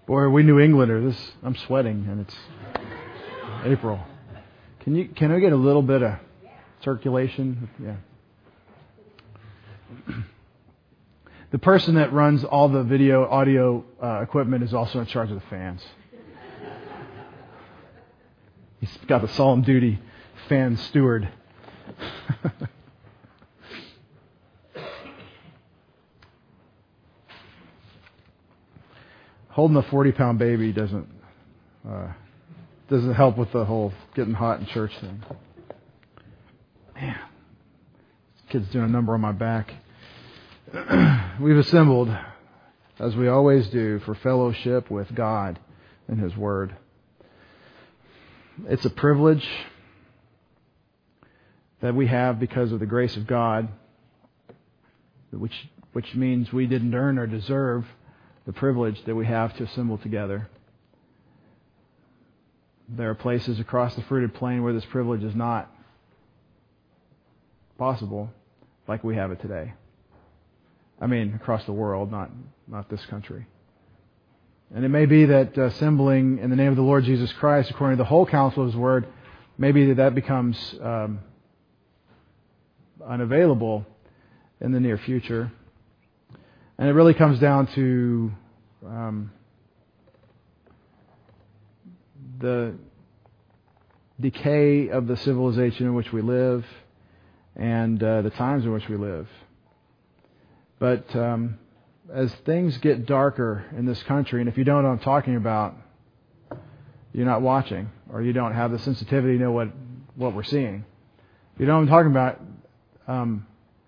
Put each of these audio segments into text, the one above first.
Boy, we New Englanders, I'm sweating, and it's April. Can I get a little bit of circulation? Yeah. The person that runs all the video, audio equipment is also in charge of the fans. He's got the solemn duty fan steward. Holding a 40-pound baby doesn't help with the whole getting hot in church thing. Man, this kid's doing a number on my back. We've assembled, as we always do, for fellowship with God and His Word. It's a privilege that we have because of the grace of God, which means we didn't earn or deserve the privilege that we have to assemble together. There are places across the fruited plain where this privilege is not possible, like we have it today. I mean, across the world, not this country. And it may be that assembling in the name of the Lord Jesus Christ, according to the whole counsel of His Word, maybe that becomes unavailable in the near future. And it really comes down to the decay of the civilization in which we live and the times in which we live. But as things get darker in this country, and if you don't know what I'm talking about, you're not watching, or you don't have the sensitivity to know what we're seeing. If you know what I'm talking about,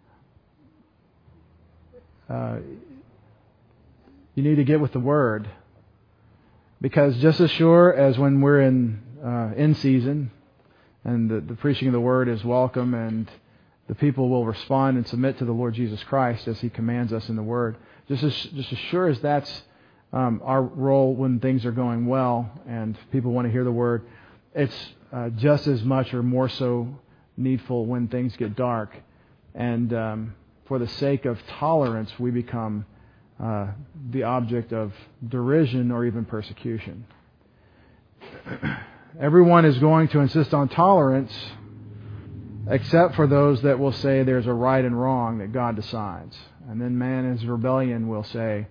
you need to get with the Word. Because just as sure as when we're in season, and the preaching of the Word is welcome, and the people will respond and submit to the Lord Jesus Christ as He commands us in the Word, just as sure as that's our role when things are going well and people want to hear the Word, it's just as much or more so needful when things get dark. And for the sake of tolerance, we become the object of derision or even persecution. Everyone is going to insist on tolerance, except for those that will say there's a right and wrong that God decides. And then man in his rebellion will say,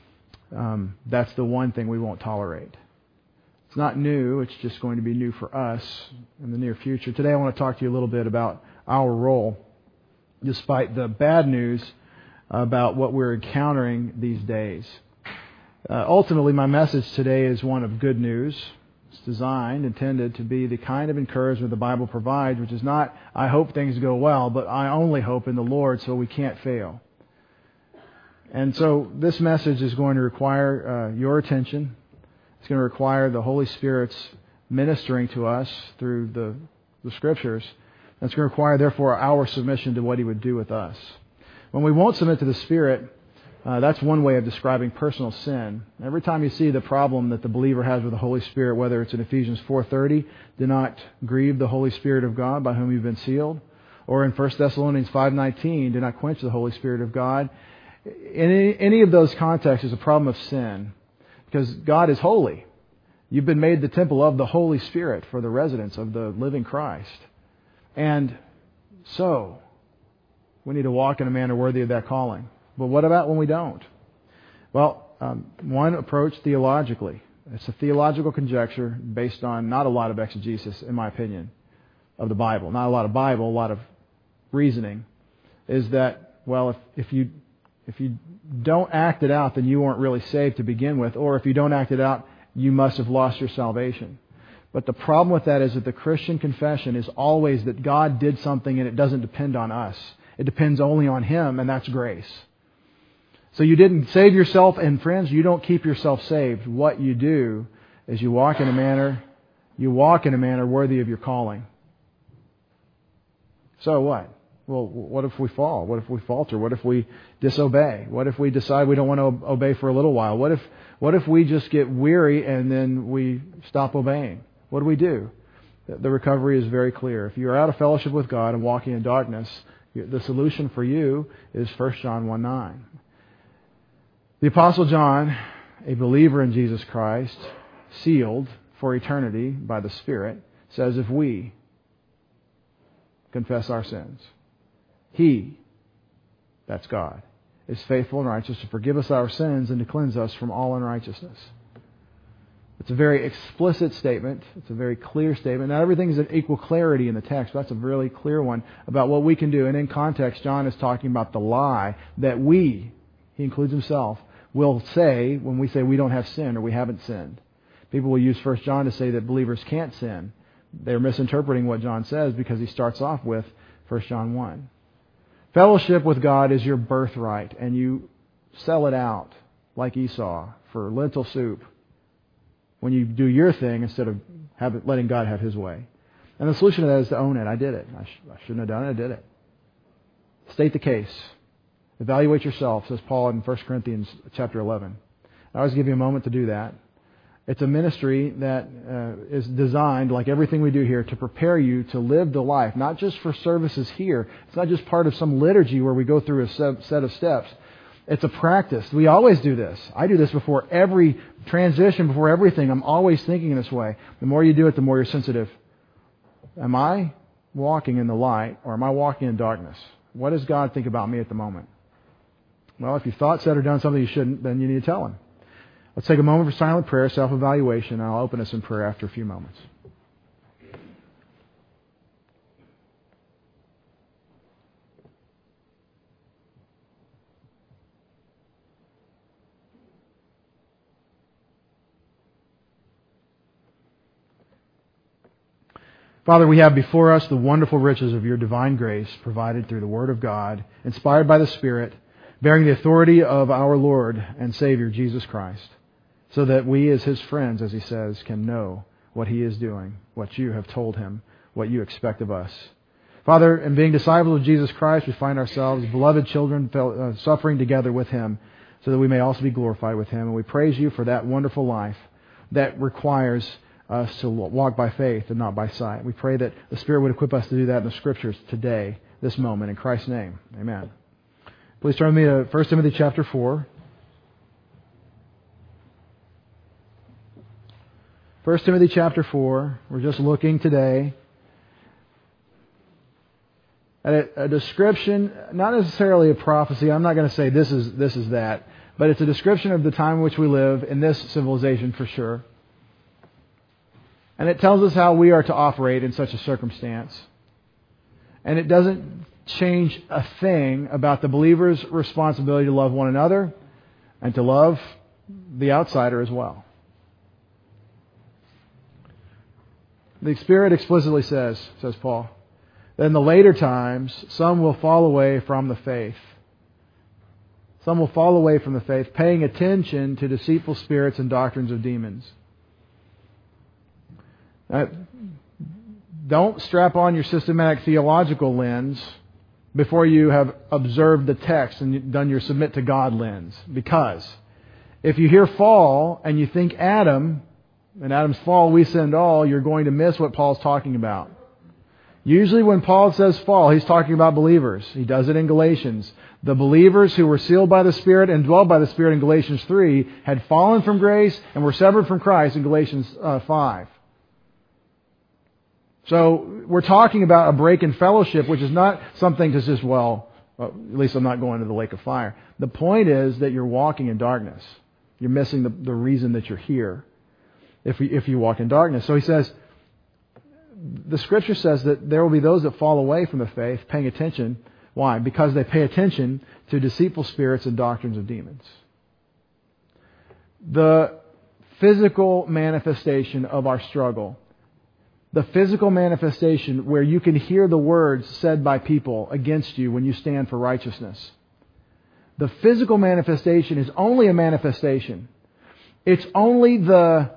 that's the one thing we won't tolerate. It's not new, it's just going to be new for us in the near future. Today I want to talk to you a little bit about our role, despite the bad news about what we're encountering these days. Ultimately, my message today is one of good news. It's intended to be the kind of encouragement the Bible provides, which is not, I hope things go well, but I only hope in the Lord so we can't fail. And so this message is going to require your attention. It's going to require the Holy Spirit's ministering to us through the Scriptures. And it's going to require, therefore, our submission to what He would do with us. When we won't submit to the Spirit, that's one way of describing personal sin. Every time you see the problem that the believer has with the Holy Spirit, whether it's in Ephesians 4:30, do not grieve the Holy Spirit of God by whom you've been sealed, or in 1 Thessalonians 5:19, do not quench the Holy Spirit of God. In any of those contexts is a problem of sin, because God is holy. You've been made the temple of the Holy Spirit for the residence of the living Christ. And so, we need to walk in a manner worthy of that calling. But what about when we don't? Well, one approach theologically. It's a theological conjecture based on not a lot of exegesis, in my opinion, of the Bible. Not a lot of Bible, a lot of reasoning. Is that, well, if you don't act it out, then you weren't really saved to begin with. Or if you don't act it out, you must have lost your salvation. But the problem with that is that the Christian confession is always that God did something and it doesn't depend on us. It depends only on Him, and that's grace. So you didn't save yourself, and friends, you don't keep yourself saved. What you do is you walk in a manner worthy of your calling. So what? Well, what if we fall? What if we falter? What if we disobey? What if we decide we don't want to obey for a little while? What if we just get weary and then we stop obeying? What do we do? The recovery is very clear. If you're out of fellowship with God and walking in darkness, the solution for you is 1 John 1:9. The Apostle John a believer in Jesus Christ, sealed for eternity by the Spirit, says if we confess our sins, He, that's God, is faithful and righteous to forgive us our sins and to cleanse us from all unrighteousness. It's a very explicit statement. It's a very clear statement. Not everything is of equal clarity in the text, but that's a really clear one about what we can do. And in context, John is talking about the lie that we, he includes himself, will say when we say we don't have sin or we haven't sinned. People will use 1 John to say that believers can't sin. They're misinterpreting what John says because he starts off with 1 John 1. Fellowship with God is your birthright, and you sell it out like Esau for lentil soup when you do your thing instead of letting God have His way. And the solution to that is to own it. I did it. I shouldn't have done it. I did it. State the case. Evaluate yourself, says Paul in 1 Corinthians chapter 11. I always give you a moment to do that. It's a ministry that is designed, like everything we do here, to prepare you to live the life, not just for services here. It's not just part of some liturgy where we go through a set of steps. It's a practice. We always do this. I do this before every transition, before everything. I'm always thinking this way. The more you do it, the more you're sensitive. Am I walking in the light or am I walking in darkness? What does God think about me at the moment? Well, if you thought, said, or done something you shouldn't, then you need to tell Him. Let's take a moment for silent prayer, self-evaluation, and I'll open us in prayer after a few moments. Father, we have before us the wonderful riches of your divine grace provided through the Word of God, inspired by the Spirit, bearing the authority of our Lord and Savior, Jesus Christ, so that we as His friends, as He says, can know what He is doing, what you have told Him, what you expect of us. Father, in being disciples of Jesus Christ, we find ourselves beloved children suffering together with Him, so that we may also be glorified with Him. And we praise you for that wonderful life that requires us to walk by faith and not by sight. We pray that the Spirit would equip us to do that in the Scriptures today, this moment. In Christ's name, amen. Please turn with me to 1 Timothy chapter 4. 1 Timothy chapter 4. We're just looking today at a description, not necessarily a prophecy. I'm not going to say this is that, but it's a description of the time in which we live in this civilization for sure. And it tells us how we are to operate in such a circumstance. And it doesn't change a thing about the believer's responsibility to love one another and to love the outsider as well. The Spirit explicitly says Paul, that in the later times, some will fall away from the faith. Some will fall away from the faith, paying attention to deceitful spirits and doctrines of demons. Don't strap on your systematic theological lens before you have observed the text and done your submit to God lens. Because if you hear fall and you think Adam, and Adam's fall, we sinned all, you're going to miss what Paul's talking about. Usually when Paul says fall, he's talking about believers. He does it in Galatians. The believers who were sealed by the Spirit and dwelled by the Spirit in Galatians 3 had fallen from grace and were severed from Christ in Galatians 5. So we're talking about a break in fellowship, which is not something to just, at least I'm not going to the lake of fire. The point is that you're walking in darkness. You're missing the reason that you're here if you walk in darkness. So he says, the Scripture says that there will be those that fall away from the faith, paying attention. Why? Because they pay attention to deceitful spirits and doctrines of demons. The physical manifestation of our struggle, the physical manifestation where you can hear the words said by people against you when you stand for righteousness. The physical manifestation is only a manifestation. It's only the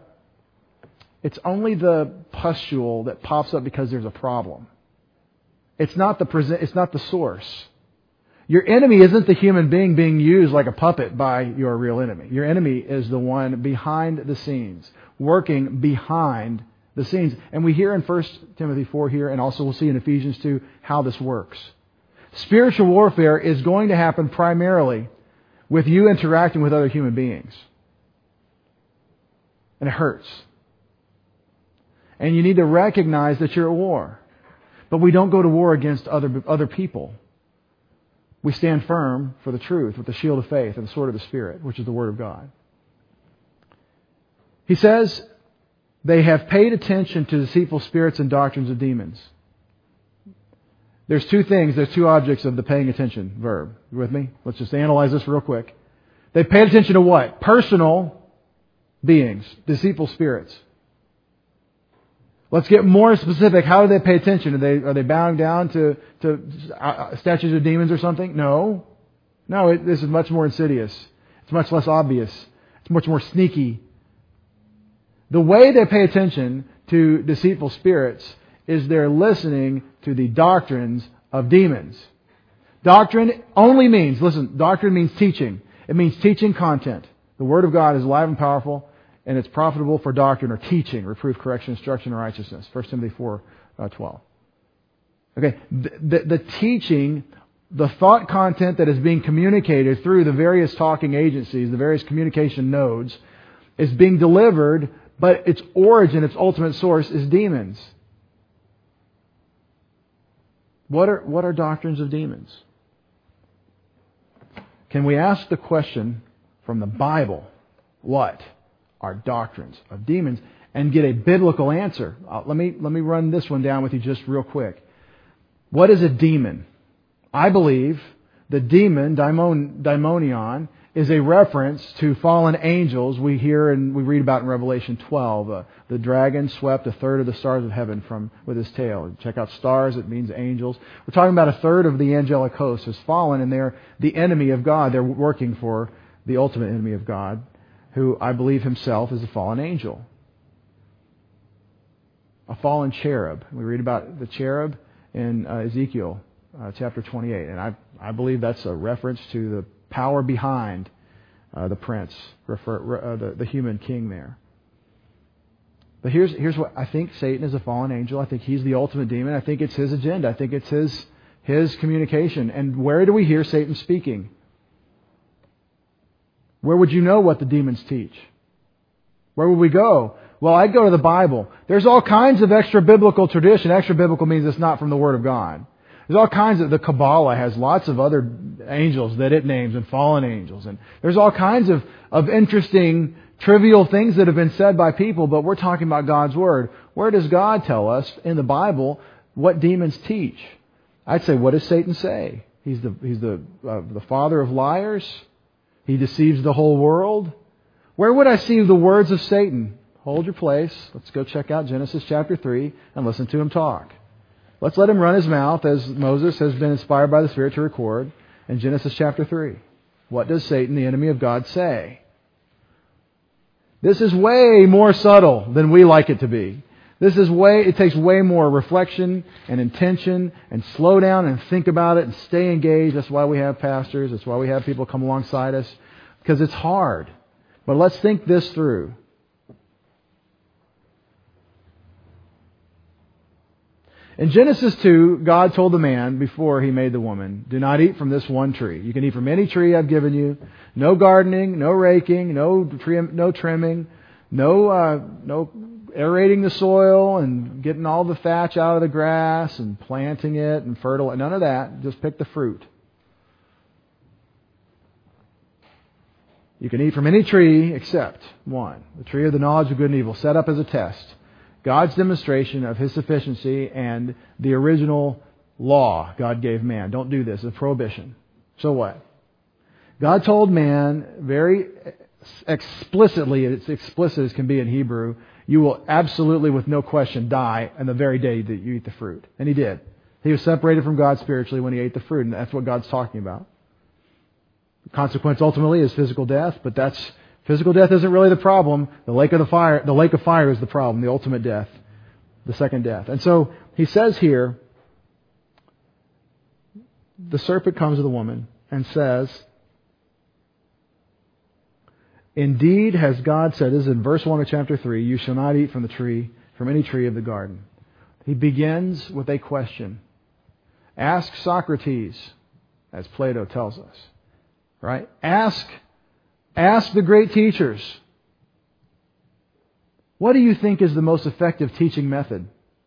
pustule that pops up because there's a problem. It's not the source. Your enemy isn't the human being used like a puppet by your real enemy. Your enemy is the one behind the scenes, working behind the scenes. And we hear in 1 Timothy 4 here, and also we'll see in Ephesians 2, how this works. Spiritual warfare is going to happen primarily with you interacting with other human beings. And it hurts. And you need to recognize that you're at war. But we don't go to war against other people. We stand firm for the truth with the shield of faith and the sword of the Spirit, which is the Word of God. He says, they have paid attention to deceitful spirits and doctrines of demons. There's two things, there's two objects of the paying attention verb. You with me? Let's just analyze this real quick. They paid attention to what? Personal beings, deceitful spirits. Let's get more specific. How do they pay attention? Are they bowing down to statues of demons or something? No. No, this is much more insidious. It's much less obvious. It's much more sneaky. The way they pay attention to deceitful spirits is they're listening to the doctrines of demons. Doctrine only means, listen, doctrine means teaching. It means teaching content. The Word of God is alive and powerful, and it's profitable for doctrine or teaching, reproof, correction, instruction, and righteousness. 1 Timothy 4:12. Okay, the teaching, the thought content that is being communicated through the various talking agencies, the various communication nodes, is being delivered, but its origin, its ultimate source is demons. What are doctrines of demons? Can we ask the question from the Bible, what are doctrines of demons, and get a biblical answer? Let me run this one down with you just real quick. What is a demon? I believe the demon, daimonion, is a reference to fallen angels we hear and we read about in Revelation 12. The dragon swept a third of the stars of heaven with his tail. Check out stars, it means angels. We're talking about a third of the angelic host has fallen, and they're the enemy of God. They're working for the ultimate enemy of God, who I believe himself is a fallen angel. A fallen cherub. We read about the cherub in Ezekiel chapter 28. And I believe that's a reference to the power behind the prince, the human king there. But here's what I think. Satan is a fallen angel. I think he's the ultimate demon. I think it's his agenda. I think it's his communication. And where do we hear Satan speaking? Where would you know what the demons teach? Where would we go? Well, I'd go to the Bible. There's all kinds of extra-biblical tradition. Extra-biblical means it's not from the Word of God. There's all kinds of, the Kabbalah has lots of other angels that it names and fallen angels. And there's all kinds of interesting, trivial things that have been said by people, but we're talking about God's Word. Where does God tell us in the Bible what demons teach? I'd say, what does Satan say? He's the father of liars. He deceives the whole world. Where would I see the words of Satan? Hold your place. Let's go check out Genesis chapter 3 and listen to him talk. Let's let him run his mouth as Moses has been inspired by the Spirit to record in Genesis chapter 3. What does Satan, the enemy of God, say? This is way more subtle than we like it to be. It takes way more reflection and intention and slow down and think about it and stay engaged. That's why we have pastors. That's why we have people come alongside us. Because it's hard. But let's think this through. In Genesis 2, God told the man before He made the woman, do not eat from this one tree. You can eat from any tree I've given you. No gardening, no raking, no trimming, no aerating the soil and getting all the thatch out of the grass and planting it and fertile. None of that. Just pick the fruit. You can eat from any tree except one, the tree of the knowledge of good and evil, set up as a test. God's demonstration of His sufficiency and the original law God gave man. Don't do this. It's a prohibition. So what? God told man very explicitly, it's explicit as can be in Hebrew, you will absolutely, with no question, die on the very day that you eat the fruit. And he did. He was separated from God spiritually when he ate the fruit, and that's what God's talking about. The consequence ultimately is physical death, but physical death isn't really the problem. The lake of fire is the problem, the ultimate death, the second death. And so he says here, the serpent comes to the woman and says, indeed has God said, this is in verse 1 of chapter 3, you shall not eat from any tree of the garden. He begins with a question. Ask Socrates, as Plato tells us. Right? Ask the great teachers. What do you think is the most effective teaching method?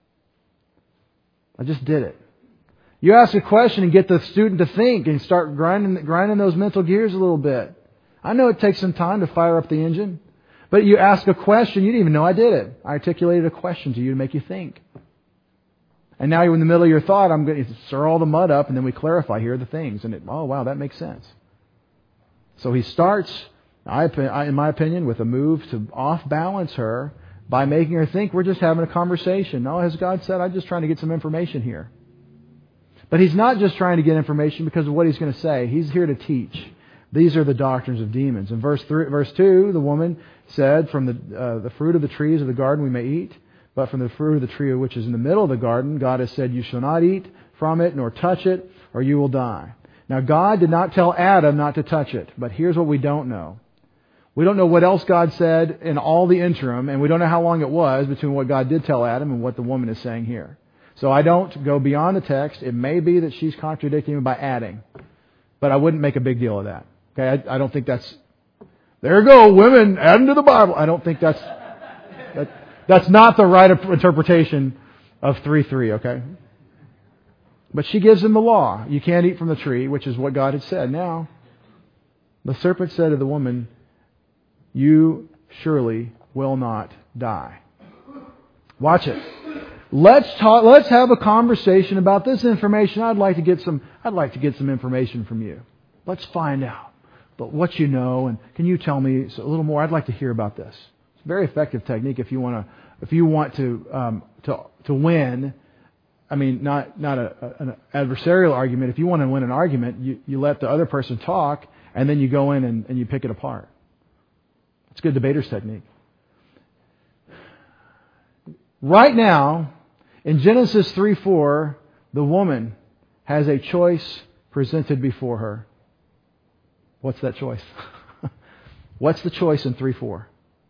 I just did it. You ask a question and get the student to think and start grinding those mental gears a little bit. I know it takes some time to fire up the engine. But you ask a question, you didn't even know I did it. I articulated a question to you to make you think. And now you're in the middle of your thought, I'm going to stir all the mud up, and then we clarify, here are the things. And oh wow, that makes sense. So he starts, in my opinion, with a move to off-balance her by making her think we're just having a conversation. No, as God said, I'm just trying to get some information here. But he's not just trying to get information because of what he's going to say. He's here to teach. These are the doctrines of demons. In verse 2, the woman said, from the fruit of the trees of the garden we may eat, but from the fruit of the tree which is in the middle of the garden, God has said, you shall not eat from it, nor touch it, or you will die. Now God did not tell Adam not to touch it, but here's what we don't know. We don't know what else God said in all the interim, and we don't know how long it was between what God did tell Adam and what the woman is saying here. So I don't go beyond the text. It may be that she's contradicting him by adding, but I wouldn't make a big deal of that. Okay, I don't think that's, there you go, women, adding to the Bible. I don't think that's not the right interpretation of 3:3, okay? But she gives him the law. You can't eat from the tree, which is what God had said. Now, the serpent said to the woman, you surely will not die. Watch it. Let's have a conversation about this information. I'd like to get some information from you. Let's find out. But what you know, and can you tell me a little more? I'd like to hear about this. It's a very effective technique if you want to win. I mean, not an adversarial argument. If you want to win an argument, you let the other person talk, and then you go in and you pick it apart. It's a good debater's technique. Right now, in Genesis 3:4, the woman has a choice presented before her. What's that choice? What's the choice in 3:4?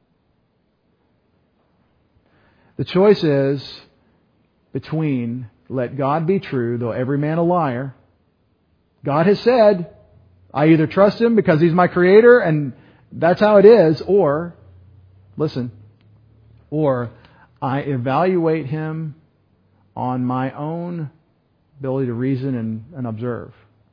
The choice is between let God be true, though every man a liar. God has said, I either trust Him because He's my Creator and that's how it is, or, listen, or I evaluate Him on my own ability to reason and observe.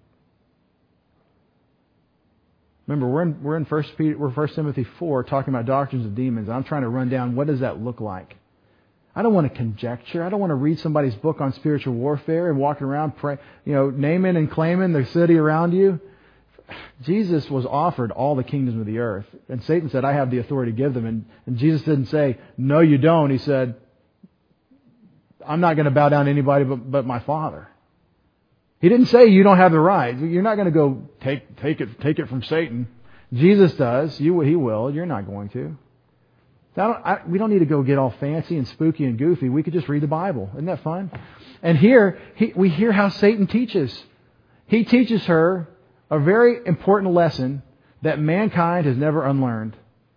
Remember, we're in 1 Timothy 4 talking about doctrines of demons. I'm trying to run down what does that look like. I don't want to conjecture. I don't want to read somebody's book on spiritual warfare and walking around naming and claiming the city around you. Jesus was offered all the kingdoms of the earth. And Satan said, I have the authority to give them. And Jesus didn't say, no, you don't. He said, I'm not going to bow down to anybody but my Father. He didn't say you don't have the right. You're not going to go take it from Satan. Jesus does. He will. You're not going to. We don't need to go get all fancy and spooky and goofy. We could just read the Bible. Isn't that fun? And here, we hear how Satan teaches. He teaches her a very important lesson that mankind has never unlearned.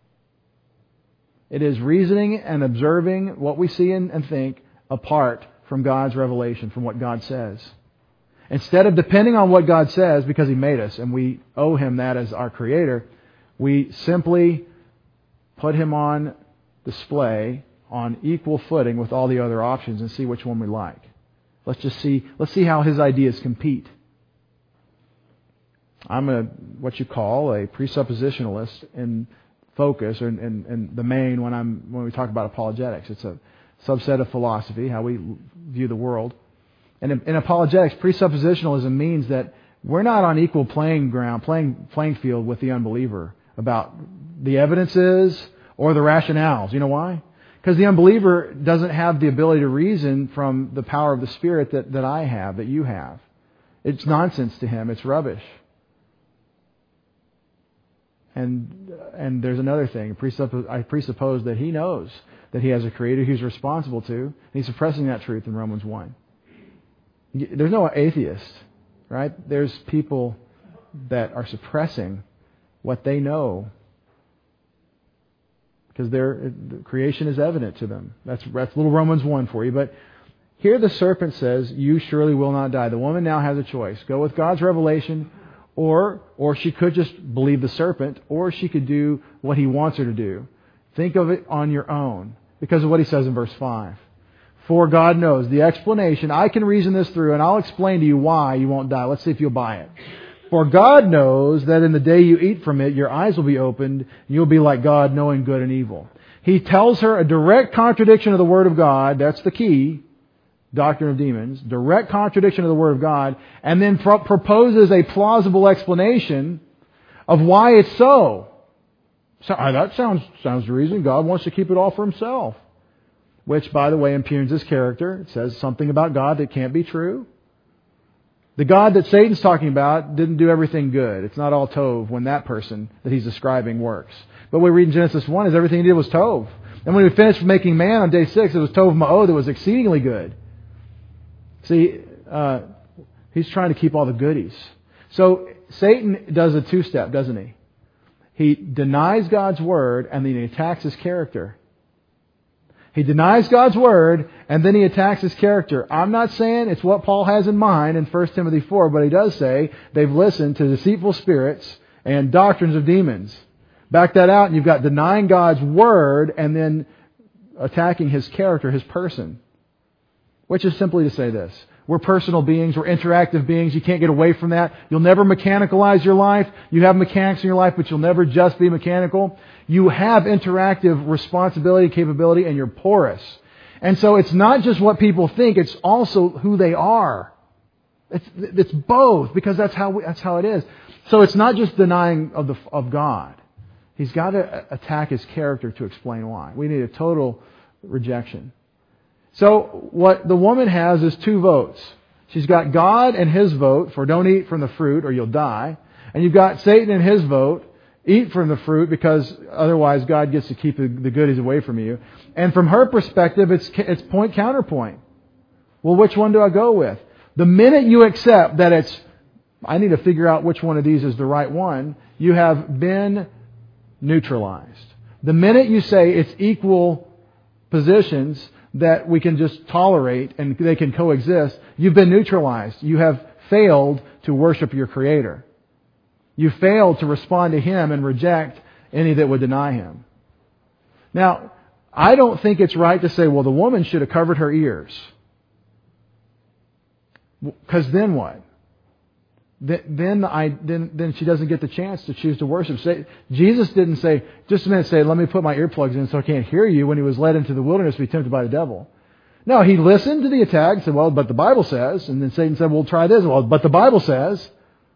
It is reasoning and observing what we see and think apart from God's revelation, from what God says. Instead of depending on what God says because He made us and we owe Him that as our Creator, we simply put Him on display on equal footing with all the other options and see which one we like. Let's see how His ideas compete. I'm what you call a presuppositionalist in focus or in the main when we talk about apologetics. It's a subset of philosophy, how we view the world. And in apologetics, presuppositionalism means that we're not on equal playing field with the unbeliever about the evidences or the rationales. You know why? Because the unbeliever doesn't have the ability to reason from the power of the Spirit that I have, that you have. It's nonsense to him. It's rubbish. And there's another thing. I presuppose that he knows that he has a Creator he's responsible to. And he's suppressing that truth in Romans 1. There's no atheist, right? There's people that are suppressing what they know because creation is evident to them. That's little Romans 1 for you. But here the serpent says, you surely will not die. The woman now has a choice. Go with God's revelation, or she could just believe the serpent, or she could do what he wants her to do. Think of it on your own. Because of what he says in verse 5. For God knows. The explanation, I can reason this through and I'll explain to you why you won't die. Let's see if you'll buy it. For God knows that in the day you eat from it, your eyes will be opened, and you'll be like God, knowing good and evil. He tells her a direct contradiction of the Word of God. That's the key. Doctrine of demons. Direct contradiction of the Word of God. And then proposes a plausible explanation of why it's so. So that sounds the reason. God wants to keep it all for Himself. Which, by the way, impugns His character. It says something about God that can't be true. The God that Satan's talking about didn't do everything good. It's not all tov when that person that he's describing works. But what we read in Genesis 1 is everything he did was tov. And when we finished making man on day 6, it was tov ma'od that was exceedingly good. See, he's trying to keep all the goodies. So Satan does a two-step, doesn't he? He denies God's Word and then he attacks His character. He denies God's Word and then he attacks His character. I'm not saying it's what Paul has in mind in 1 Timothy 4, but he does say they've listened to deceitful spirits and doctrines of demons. Back that out and you've got denying God's Word and then attacking His character, His person. Which is simply to say this. We're personal beings. We're interactive beings. You can't get away from that. You'll never mechanicalize your life. You have mechanics in your life, but you'll never just be mechanical. You have interactive responsibility, capability, and you're porous. And so it's not just what people think, it's also who they are. It's both, because that's how it is. So it's not just denying of God. He's got to attack His character to explain why. We need a total rejection. So what the woman has is 2 votes. She's got God and His vote for don't eat from the fruit or you'll die. And you've got Satan and his vote, eat from the fruit because otherwise God gets to keep the goodies away from you. And from her perspective, it's point counterpoint. Well, which one do I go with? The minute you accept that I need to figure out which one of these is the right one, you have been neutralized. The minute you say it's equal positions that we can just tolerate and they can coexist, you've been neutralized. You have failed to worship your Creator. You failed to respond to Him and reject any that would deny Him. Now, I don't think it's right to say, well, the woman should have covered her ears. Because then what? Then she doesn't get the chance to choose to worship. Jesus didn't say, just a minute, let me put my earplugs in so I can't hear you when He was led into the wilderness to be tempted by the devil. No, He listened to the attack and said, well, but the Bible says. And then Satan said, well, try this. Well, but the Bible says.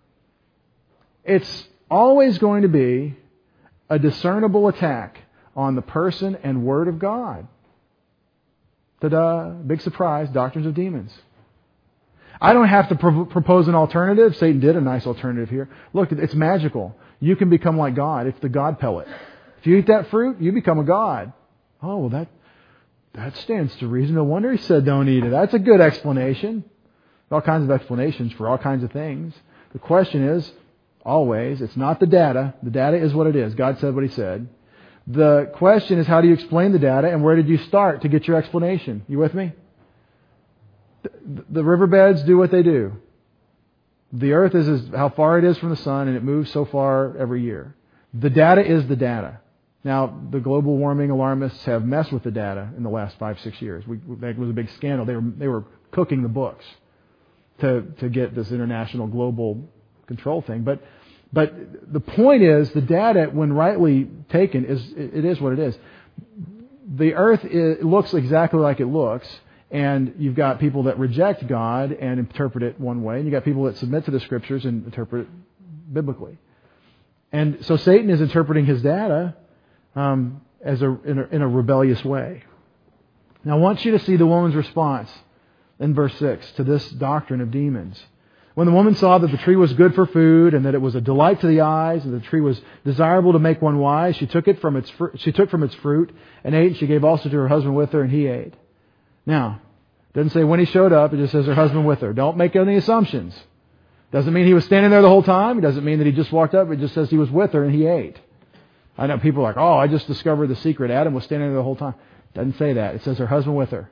It's always going to be a discernible attack on the person and Word of God. Ta-da! Big surprise, doctrines of demons. I don't have to propose an alternative. Satan did a nice alternative here. Look, it's magical. You can become like God. It's the God pellet. If you eat that fruit, you become a God. Oh, well, that stands to reason. No wonder He said don't eat it. That's a good explanation. All kinds of explanations for all kinds of things. The question is, always, it's not the data. The data is what it is. God said what He said. The question is, how do you explain the data and where did you start to get your explanation? You with me? The riverbeds do what they do. The earth is how far it is from the sun and it moves so far every year. The data is the data. Now, the global warming alarmists have messed with the data in the last 5-6 years. That was a big scandal. They were cooking the books to get this international global control thing. But the point is, the data, when rightly taken, is what it is. The earth looks exactly like it looks. And you've got people that reject God and interpret it one way, and you've got people that submit to the Scriptures and interpret it biblically. And so Satan is interpreting his data in a rebellious way. Now I want you to see the woman's response in verse 6 to this doctrine of demons. When the woman saw that the tree was good for food and that it was a delight to the eyes and the tree was desirable to make one wise, she took from its fruit and ate, and she gave also to her husband with her, and he ate. Now, it doesn't say when he showed up, it just says her husband with her. Don't make any assumptions. Doesn't mean he was standing there the whole time. It doesn't mean that he just walked up. It just says he was with her and he ate. I know people are like, oh, I just discovered the secret. Adam was standing there the whole time. It doesn't say that. It says her husband with her.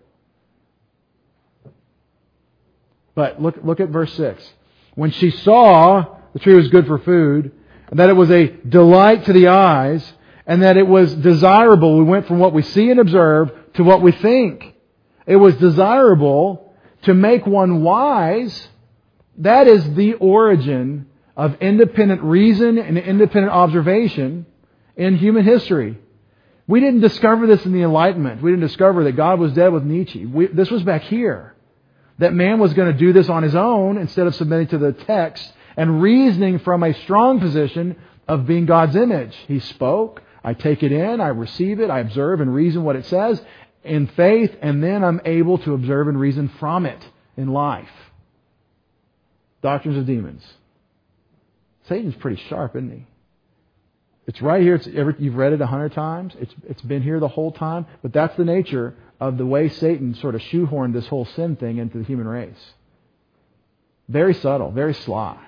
But look at verse 6. When she saw the tree was good for food, and that it was a delight to the eyes, And that it was desirable. We went from what we see and observe to what we think. It was desirable to make one wise. That is the origin of independent reason and independent observation in human history. We didn't discover this in the Enlightenment. We didn't discover that God was dead with Nietzsche. This was back here. That man was going to do this on his own instead of submitting to the text and reasoning from a strong position of being God's image. He spoke, I take it in, I receive it, I observe and reason what it says in faith, and then I'm able to observe and reason from it in life. Doctrines of demons. Satan's pretty sharp, isn't he? It's right here. You've read it 100 times. It's been here the whole time. But that's the nature of the way Satan sort of shoehorned this whole sin thing into the human race. Very subtle, very sly.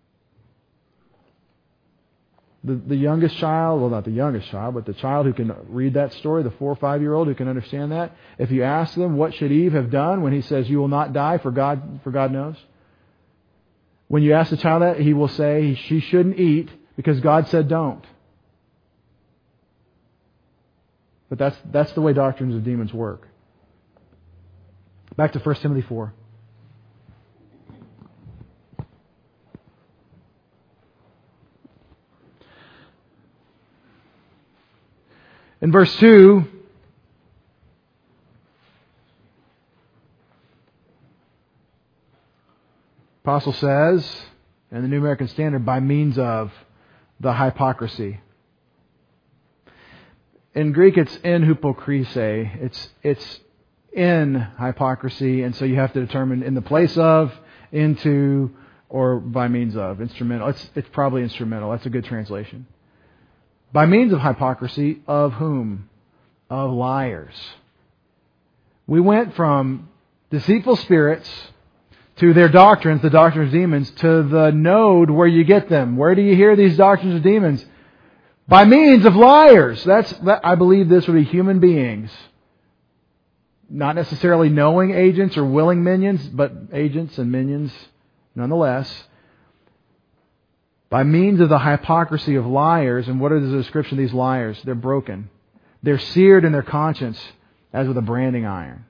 The youngest child, well, not the youngest child, but the child who can read that story, the 4 or 5-year-old who can understand that, if you ask them, what should Eve have done when he says, you will not die, for God knows? When you ask the child that, he will say she shouldn't eat because God said don't. But that's the way doctrines of demons work. Back to 1 Timothy 4. In verse 2, Apostle says, in the New American Standard, by means of the hypocrisy. In Greek, it's in hypokrisē. It's in hypocrisy, and so you have to determine in the place of, into, or by means of. Instrumental. It's probably instrumental. That's a good translation. By means of hypocrisy, of whom? Of liars. We went from deceitful spirits to their doctrines, the doctrines of demons, to the node where you get them. Where do you hear these doctrines of demons? By means of liars. I believe this would be human beings. Not necessarily knowing agents or willing minions, but agents and minions nonetheless. By means of the hypocrisy of liars. And what is the description of these liars? They're broken. They're seared in their conscience as with a branding iron.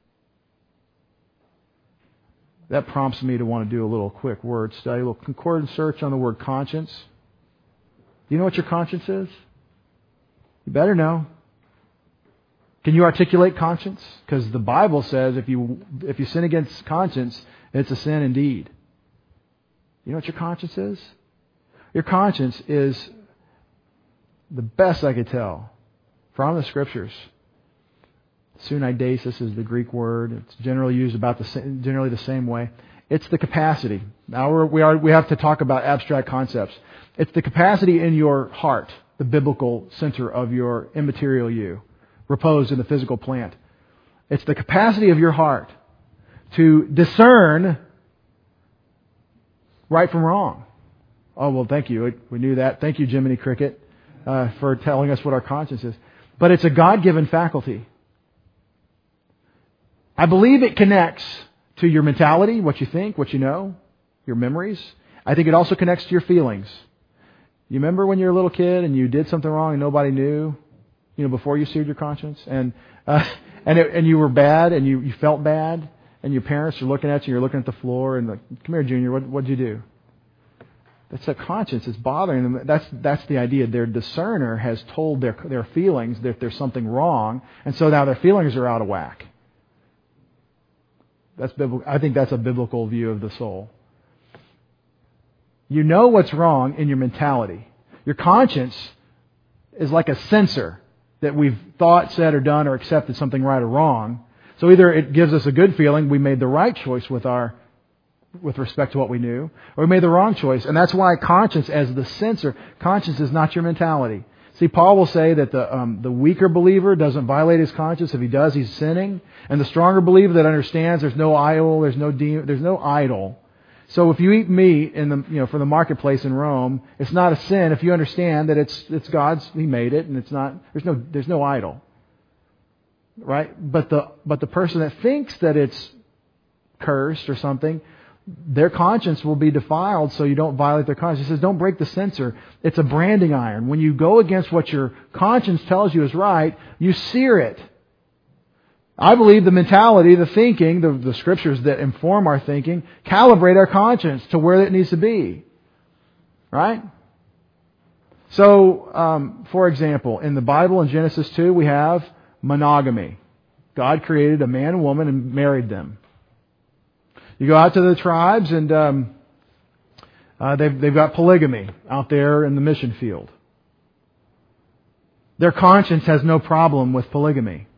That prompts me to want to do a little quick word study, a little concordance search on the word conscience. Do you know what your conscience is? You better know. Can you articulate conscience? Because the Bible says if you sin against conscience, it's a sin indeed. You know what your conscience is? Your conscience is, the best I could tell, from the Scriptures. Suneidesis is the Greek word. It's generally used generally the same way. It's the capacity. Now we have to talk about abstract concepts. It's the capacity in your heart, the biblical center of your immaterial you, reposed in the physical plant. It's the capacity of your heart to discern right from wrong. Oh, well, thank you. We knew that. Thank you, Jiminy Cricket, for telling us what our conscience is. But it's a God-given faculty. I believe it connects to your mentality, what you think, what you know, your memories. I think it also connects to your feelings. You remember when you were a little kid and you did something wrong and nobody knew, before you seared your conscience, and you were bad and you felt bad, and your parents are looking at you, you're looking at the floor, and like, come here, Junior, what'd you do? That's a conscience. It's bothering them. That's the idea. Their discerner has told their feelings that there's something wrong, and so now their feelings are out of whack. That's biblical. I think that's a biblical view of the soul. You know what's wrong in your mentality. Your conscience is like a sensor that we've thought, said, or done, or accepted something right or wrong. So either it gives us a good feeling, we made the right choice with respect to what we knew, or we made the wrong choice. And that's why conscience, as the sensor, conscience is not your mentality. See, Paul will say that the weaker believer doesn't violate his conscience. If he does, he's sinning. And the stronger believer that understands there's no idol, there's no idol. So if you eat meat from the marketplace in Rome, it's not a sin if you understand that it's God's. He made it, and it's not. There's no idol, right? But the person that thinks that it's cursed or something, their conscience will be defiled so you don't violate their conscience. He says, don't break the censer. It's a branding iron. When you go against what your conscience tells you is right, you sear it. I believe the mentality, the thinking, the scriptures that inform our thinking, calibrate our conscience to where it needs to be. Right? So, for example, in the Bible in Genesis 2, we have monogamy. God created a man and woman and married them. You go out to the tribes and they've got polygamy out there in the mission field. Their conscience has no problem with polygamy.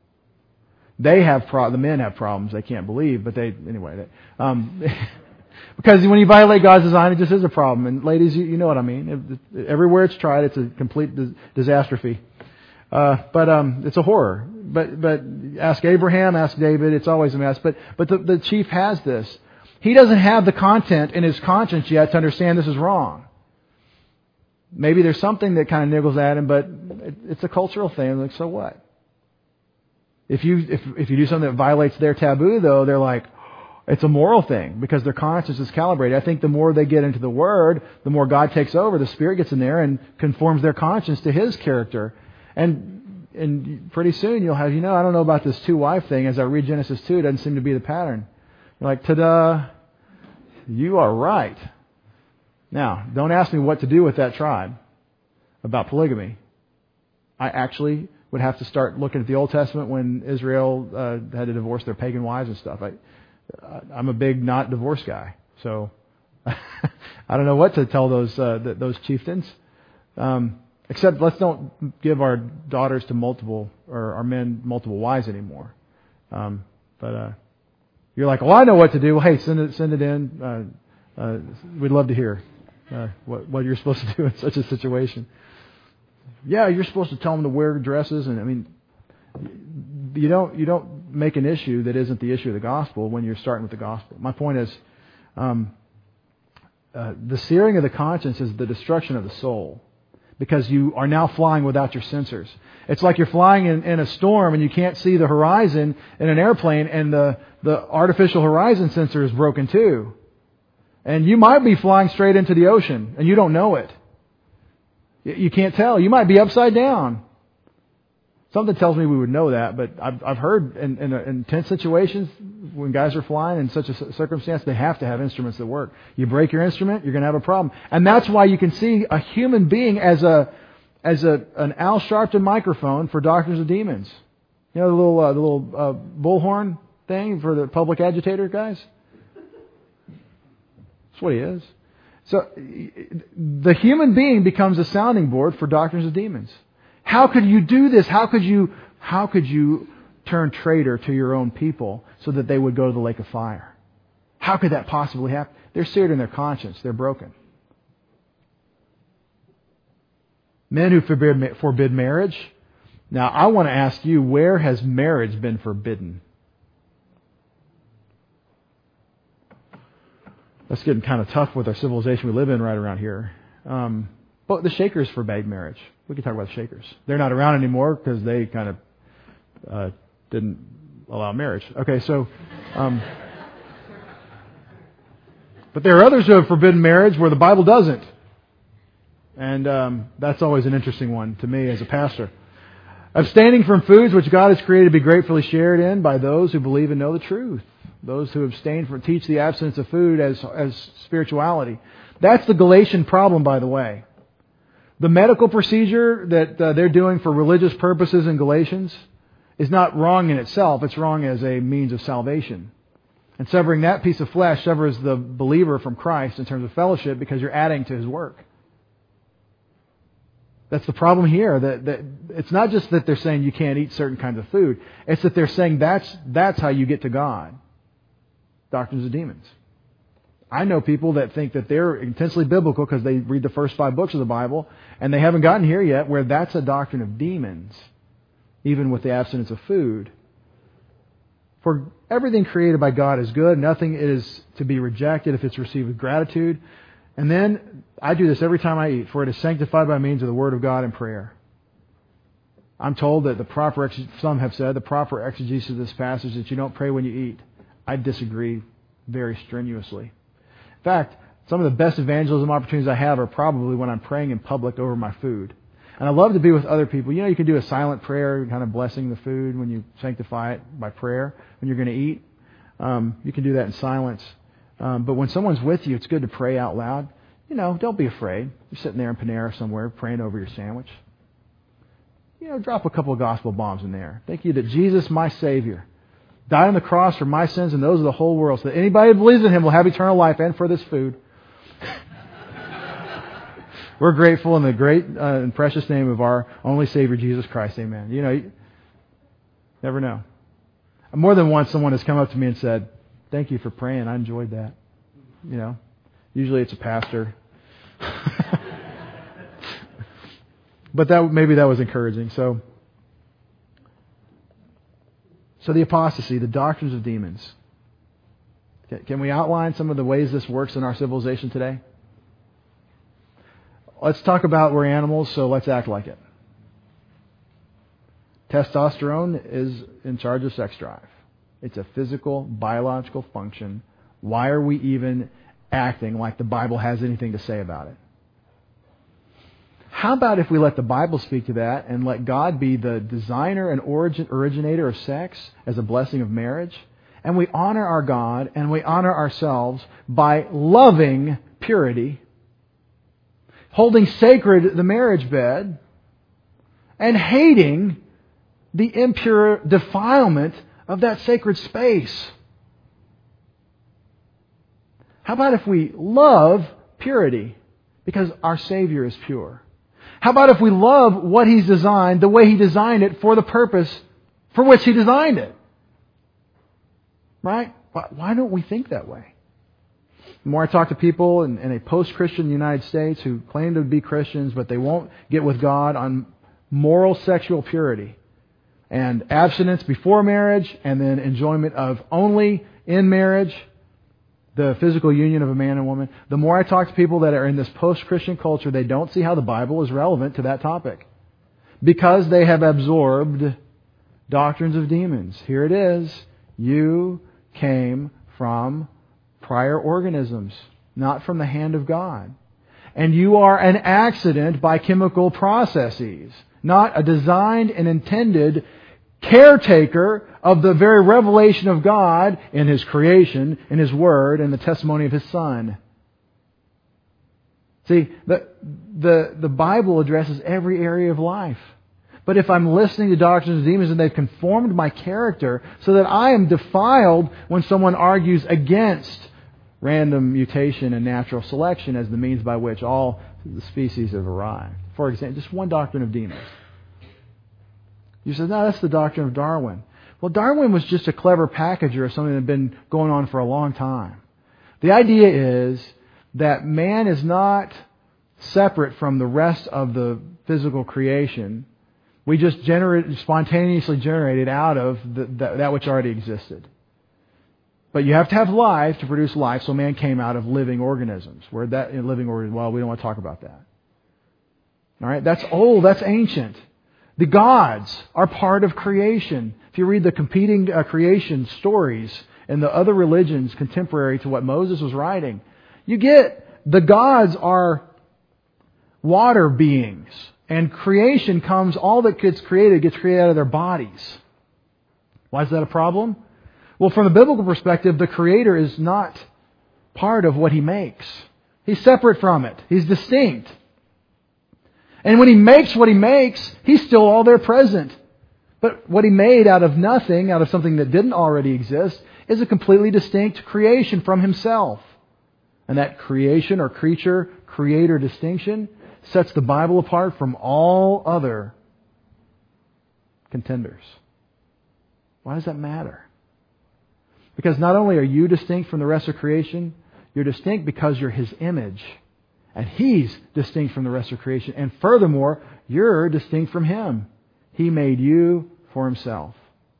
The men have problems they can't believe, but because when you violate God's design, it just is a problem. And ladies, you know what I mean. Everywhere it's tried, it's a complete disaster. But it's a horror. But ask Abraham, ask David, it's always a mess. But the chief has this. He doesn't have the content in his conscience yet to understand this is wrong. Maybe there's something that kind of niggles at him, but it's a cultural thing. Like, so what? If you do something that violates their taboo, though, they're like, it's a moral thing because their conscience is calibrated. I think the more they get into the Word, the more God takes over. The Spirit gets in there and conforms their conscience to His character. And pretty soon you'll have, I don't know about this two-wife thing. As I read Genesis 2, it doesn't seem to be the pattern. You're like, ta-da, you are right. Now, don't ask me what to do with that tribe about polygamy. I actually would have to start looking at the Old Testament when Israel had to divorce their pagan wives and stuff. I'm a big not divorce guy, so I don't know what to tell those chieftains. Except let's don't give our daughters to our men multiple wives anymore. But you're like, well, I know what to do. Well, hey, send it in. We'd love to hear what you're supposed to do in such a situation. Yeah, you're supposed to tell them to wear dresses, and you don't make an issue that isn't the issue of the gospel when you're starting with the gospel. My point is, the searing of the conscience is the destruction of the soul. Because you are now flying without your sensors. It's like you're flying in a storm and you can't see the horizon in an airplane, and the artificial horizon sensor is broken too. And you might be flying straight into the ocean and you don't know it. You can't tell. You might be upside down. Something tells me we would know that, but I've heard in intense situations when guys are flying in such a circumstance, they have to have instruments that work. You break your instrument, you're going to have a problem. And that's why you can see a human being as an Al Sharpton microphone for doctors of demons. You know the little bullhorn thing for the public agitator guys? That's what he is. So the human being becomes a sounding board for doctors of demons. How could you do this? How could you turn traitor to your own people so that they would go to the lake of fire? How could that possibly happen? They're seared in their conscience. They're broken. Men who forbid marriage. Now, I want to ask you, where has marriage been forbidden? That's getting kind of tough with our civilization we live in right around here. But the Shakers forbade marriage. We can talk about the Shakers. They're not around anymore because they kind of didn't allow marriage. Okay, so... but there are others who have forbidden marriage where the Bible doesn't. And that's always an interesting one to me as a pastor. Abstaining from foods which God has created to be gratefully shared in by those who believe and know the truth. Those who abstain from teach the abstinence of food as spirituality. That's the Galatian problem, by the way. The medical procedure that they're doing for religious purposes in Galatians is not wrong in itself. It's wrong as a means of salvation. And severing that piece of flesh severs the believer from Christ in terms of fellowship because you're adding to His work. That's the problem here. That it's not just that they're saying you can't eat certain kinds of food. It's that they're saying that's how you get to God. Doctrines of demons. I know people that think that they're intensely biblical because they read the first 5 books of the Bible, and they haven't gotten here yet where that's a doctrine of demons, even with the abstinence of food. For everything created by God is good. Nothing is to be rejected if it's received with gratitude. And then, I do this every time I eat, for it is sanctified by means of the Word of God and prayer. I'm told that some have said the proper exegesis of this passage is that you don't pray when you eat. I disagree very strenuously. In fact, some of the best evangelism opportunities I have are probably when I'm praying in public over my food. And I love to be with other people. You can do a silent prayer, kind of blessing the food when you sanctify it by prayer when you're going to eat. You can do that in silence. But when someone's with you, it's good to pray out loud. Don't be afraid. You're sitting there in Panera somewhere praying over your sandwich. Drop a couple of gospel bombs in there. Thank you that Jesus, my Savior, died on the cross for my sins and those of the whole world, so that anybody who believes in Him will have eternal life and for this food. We're grateful in the great and precious name of our only Savior, Jesus Christ. Amen. You never know. More than once, someone has come up to me and said, "Thank you for praying. I enjoyed that." Usually it's a pastor. But maybe that was encouraging. So the apostasy, the doctrines of demons. Can we outline some of the ways this works in our civilization today? Let's talk about we're animals, so let's act like it. Testosterone is in charge of sex drive. It's a physical, biological function. Why are we even acting like the Bible has anything to say about it? How about if we let the Bible speak to that and let God be the designer and originator of sex as a blessing of marriage? And we honor our God and we honor ourselves by loving purity, holding sacred the marriage bed, and hating the impure defilement of that sacred space. How about if we love purity because our Savior is pure? How about if we love what He's designed the way He designed it for the purpose for which He designed it? Right? Why don't we think that way? The more I talk to people in a post-Christian United States who claim to be Christians, but they won't get with God on moral sexual purity and abstinence before marriage and then enjoyment of only in marriage, the physical union of a man and woman. The more I talk to people that are in this post-Christian culture, they don't see how the Bible is relevant to that topic because they have absorbed doctrines of demons. Here it is. You came from prior organisms, not from the hand of God. And you are an accident by chemical processes, not a designed and intended caretaker of the very revelation of God in His creation, in His Word, and the testimony of His Son. See, the Bible addresses every area of life. But if I'm listening to doctrines of demons and they've conformed my character so that I am defiled when someone argues against random mutation and natural selection as the means by which all the species have arrived. For example, just one doctrine of demons. You say, no, that's the doctrine of Darwin. Well, Darwin was just a clever packager of something that had been going on for a long time. The idea is that man is not separate from the rest of the physical creation. We just spontaneously generated out of that which already existed. But you have to have life to produce life, so man came out of living organisms. Well, we don't want to talk about that. All right, that's old, that's ancient. The gods are part of creation. If you read the competing creation stories in the other religions contemporary to what Moses was writing, you get the gods are water beings. And creation comes, all that gets created out of their bodies. Why is that a problem? Well, from a biblical perspective, the Creator is not part of what He makes. He's separate from it. He's distinct. And when He makes what He makes, He's still all there present. But what He made out of nothing, out of something that didn't already exist, is a completely distinct creation from Himself. And that creation or creator distinction sets the Bible apart from all other contenders. Why does that matter? Because not only are you distinct from the rest of creation, you're distinct because you're His image. And He's distinct from the rest of creation. And furthermore, you're distinct from Him. He made you for Himself.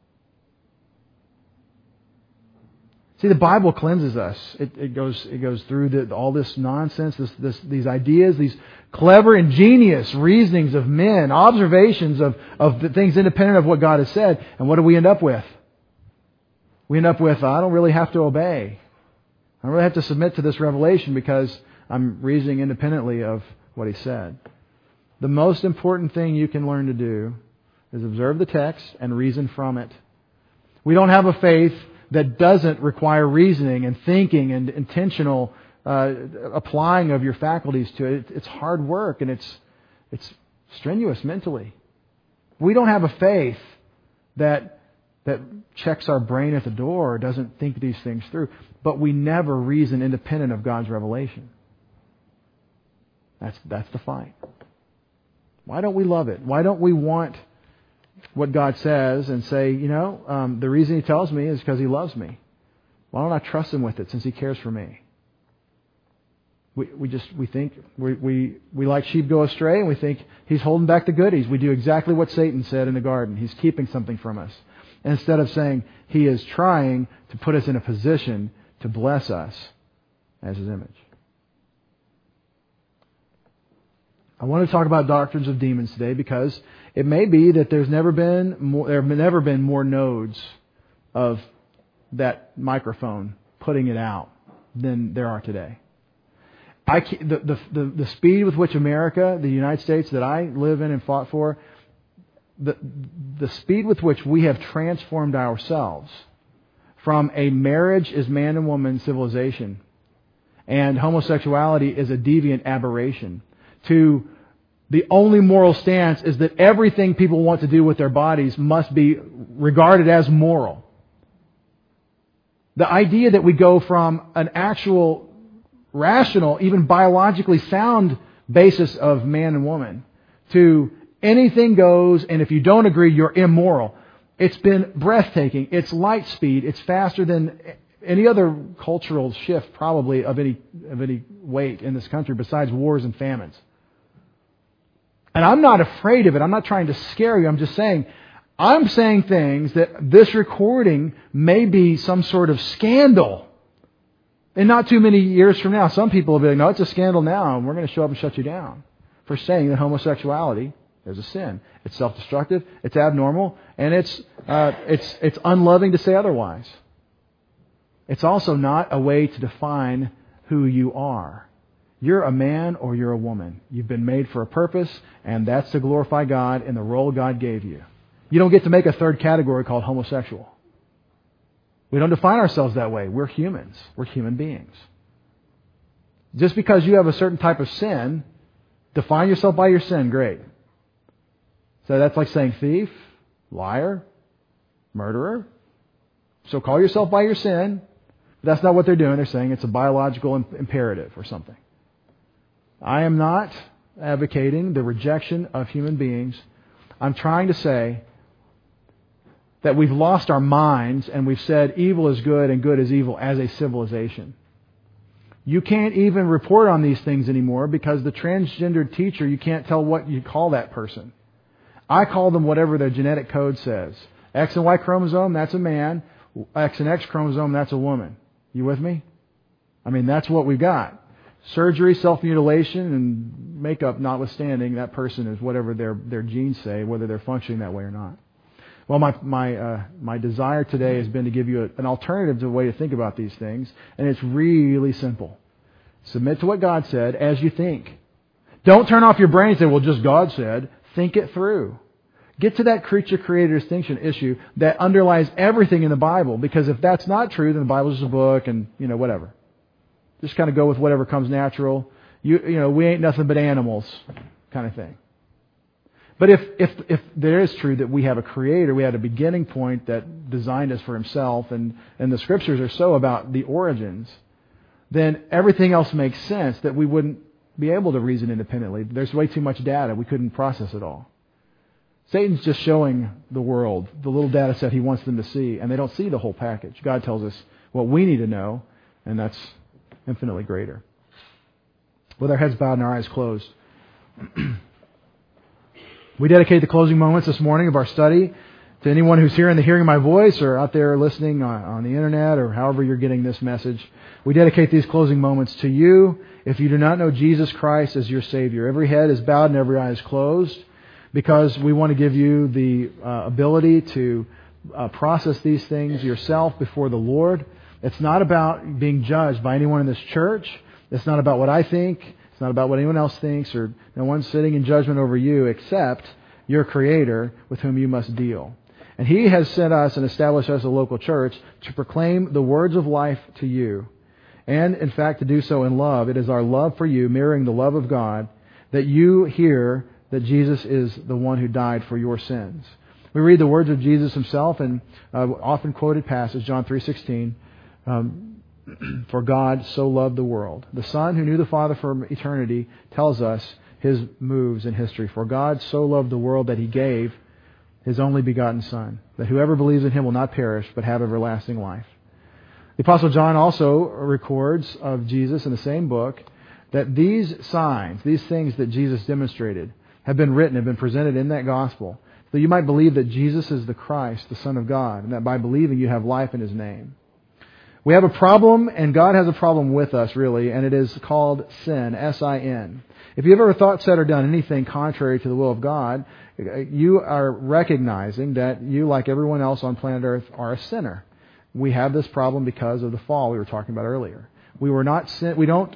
See, the Bible cleanses us. It goes through all this nonsense, these ideas, these clever, ingenious reasonings of men, observations of the things independent of what God has said. And what do we end up with? We end up with, I don't really have to obey. I really have to submit to this revelation because I'm reasoning independently of what He said. The most important thing you can learn to do is observe the text and reason from it. We don't have a faith that doesn't require reasoning and thinking and intentional applying of your faculties to it. It's hard work and it's strenuous mentally. We don't have a faith that checks our brain at the door or doesn't think these things through. But we never reason independent of God's revelation. That's the fight. Why don't we love it? Why don't we want what God says and say, the reason He tells me is because He loves me. Why don't I trust Him with it since He cares for me? We think we like sheep go astray and we think He's holding back the goodies. We do exactly what Satan said in the garden. He's keeping something from us. Instead of saying He is trying to put us in a position to bless us as His image. I want to talk about doctrines of demons today because it may be that there have never been more nodes of that microphone putting it out than there are today. The speed with which America, the United States that I live in and fought for, the speed with which we have transformed ourselves from a marriage is man and woman civilization and homosexuality is a deviant aberration to the only moral stance is that everything people want to do with their bodies must be regarded as moral. The idea that we go from an actual rational, even biologically sound basis of man and woman to anything goes, and if you don't agree, you're immoral. It's been breathtaking. It's light speed. It's faster than any other cultural shift probably of any weight in this country besides wars and famines. And I'm not afraid of it. I'm not trying to scare you. I'm saying things that this recording may be some sort of scandal. And not too many years from now, some people will be like, no, it's a scandal now, and we're going to show up and shut you down for saying that homosexuality is a sin. It's self-destructive, it's abnormal, and it's unloving to say otherwise. It's also not a way to define who you are. You're a man or you're a woman. You've been made for a purpose, and that's to glorify God in the role God gave you. You don't get to make a third category called homosexual. We don't define ourselves that way. We're humans. We're human beings. Just because you have a certain type of sin, define yourself by your sin, great. So that's like saying thief, liar, murderer. So call yourself by your sin. But that's not what they're doing. They're saying it's a biological imperative or something. I am not advocating the rejection of human beings. I'm trying to say that we've lost our minds and we've said evil is good and good is evil as a civilization. You can't even report on these things anymore because the transgendered teacher, you can't tell what you call that person. I call them whatever their genetic code says. X and Y chromosome, that's a man. X and X chromosome, that's a woman. You with me? That's what we've got. Surgery, self-mutilation, and makeup notwithstanding, that person is whatever their genes say, whether they're functioning that way or not. Well, my desire today has been to give you an alternative to the way to think about these things, and it's really simple. Submit to what God said as you think. Don't turn off your brain and say, well, just God said. Think it through. Get to that creature-creator distinction issue that underlies everything in the Bible, because if that's not true, then the Bible's just a book and, whatever. Just kind of go with whatever comes natural. We ain't nothing but animals kind of thing. But if there is true that we have a Creator, we had a beginning point that designed us for Himself, and the Scriptures are so about the origins, then everything else makes sense that we wouldn't be able to reason independently. There's way too much data. We couldn't process it all. Satan's just showing the world the little data set he wants them to see, and they don't see the whole package. God tells us what we need to know, and that's infinitely greater. With our heads bowed and our eyes closed, we dedicate the closing moments this morning of our study to anyone who's here in the hearing of my voice or out there listening on the internet or however you're getting this message. We dedicate these closing moments to you if you do not know Jesus Christ as your Savior. Every head is bowed and every eye is closed because we want to give you the ability to process these things yourself before the Lord. It's not about being judged by anyone in this church. It's not about what I think. It's not about what anyone else thinks, or no one's sitting in judgment over you except your Creator with whom you must deal. And He has sent us and established us a local church to proclaim the words of life to you. And, in fact, to do so in love. It is our love for you, mirroring the love of God, that you hear that Jesus is the one who died for your sins. We read the words of Jesus Himself in often quoted passage, John 3:16. For God so loved the world. The Son who knew the Father from eternity tells us His moves in history. For God so loved the world that He gave His only begotten Son, that whoever believes in Him will not perish but have everlasting life. The Apostle John also records of Jesus in the same book that these signs, these things that Jesus demonstrated, have been written, have been presented in that gospel, so you might believe that Jesus is the Christ, the Son of God, and that by believing you have life in His name. We have a problem, and God has a problem with us, really, and it is called sin, S-I-N. If you've ever thought, said, or done anything contrary to the will of God, you are recognizing that you, like everyone else on planet Earth, are a sinner. We have this problem because of the fall we were talking about earlier. We don't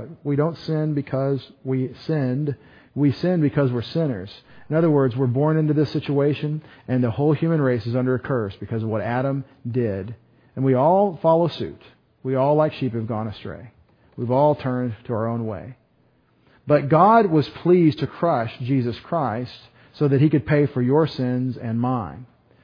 sin because we sinned. We sin because we're sinners. In other words, we're born into this situation, and the whole human race is under a curse because of what Adam did. And we all follow suit. We all, like sheep, have gone astray. We've all turned to our own way. But God was pleased to crush Jesus Christ so that He could pay for your sins and mine.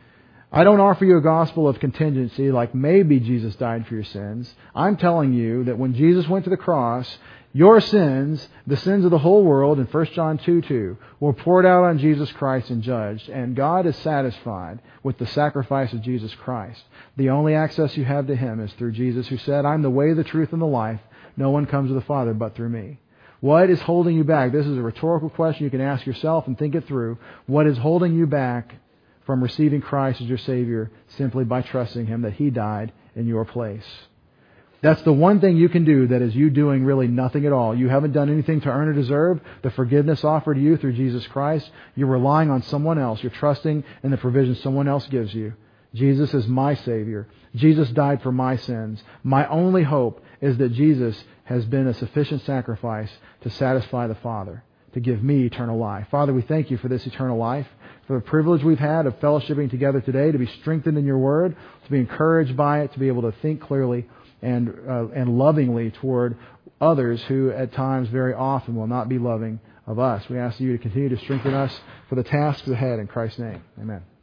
I don't offer you a gospel of contingency like maybe Jesus died for your sins. I'm telling you that when Jesus went to the cross, your sins, the sins of the whole world, in 1 John 2:2, were poured out on Jesus Christ and judged. And God is satisfied with the sacrifice of Jesus Christ. The only access you have to Him is through Jesus, who said, I'm the way, the truth, and the life. No one comes to the Father but through me. What is holding you back? This is a rhetorical question you can ask yourself and think it through. What is holding you back from receiving Christ as your Savior simply by trusting Him that He died in your place? That's the one thing you can do that is you doing really nothing at all. You haven't done anything to earn or deserve the forgiveness offered to you through Jesus Christ. You're relying on someone else. You're trusting in the provision someone else gives you. Jesus is my Savior. Jesus died for my sins. My only hope is that Jesus has been a sufficient sacrifice to satisfy the Father, to give me eternal life. Father, we thank You for this eternal life, for the privilege we've had of fellowshipping together today, to be strengthened in Your Word, to be encouraged by it, to be able to think clearly and lovingly toward others who at times very often will not be loving of us. We ask You to continue to strengthen us for the tasks ahead in Christ's name. Amen.